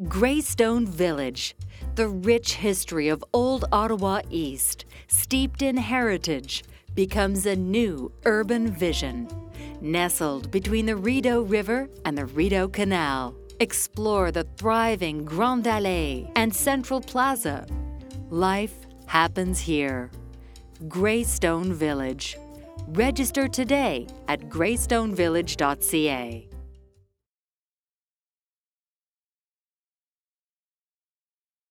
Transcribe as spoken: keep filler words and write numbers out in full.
Greystone Village, the rich history of Old Ottawa East, steeped in heritage, becomes a new urban vision. Nestled between the Rideau River and the Rideau Canal, explore the thriving Grande Allée and Central Plaza. Life happens here. Greystone Village. Register today at greystone village dot c a.